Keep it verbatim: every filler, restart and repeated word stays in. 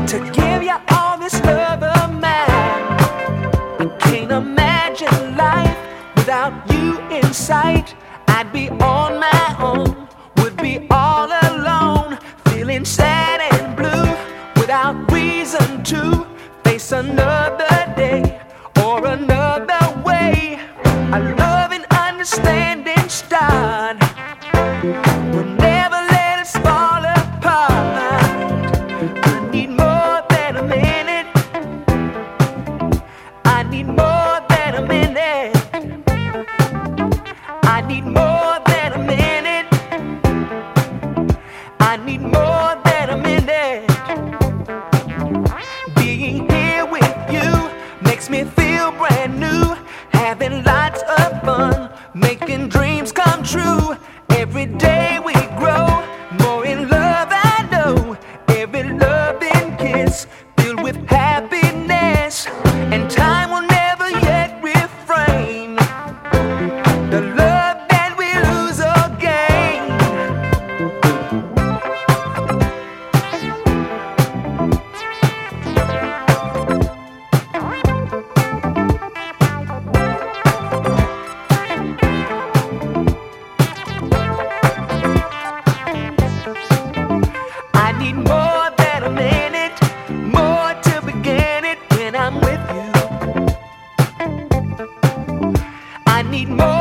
to give you all this love of mine. I can't imagine life without you in sight. I'd be on my own, would be all alone, feeling sad and blue, without reason to face another day or another way. A love and understanding start will never let us fall apart. I need more than a minute. I need more than a minute. I need more than a minute. I need more than a minute. Being here with you makes me feel brand new. Having lots of fun, making dreams come true. Every day we grow more in love, I know. Every loving kiss filled with happiness, and time will never yet refrain the love that we lose or gain. I need more than a minute, more to begin it when I'm with you. I need more.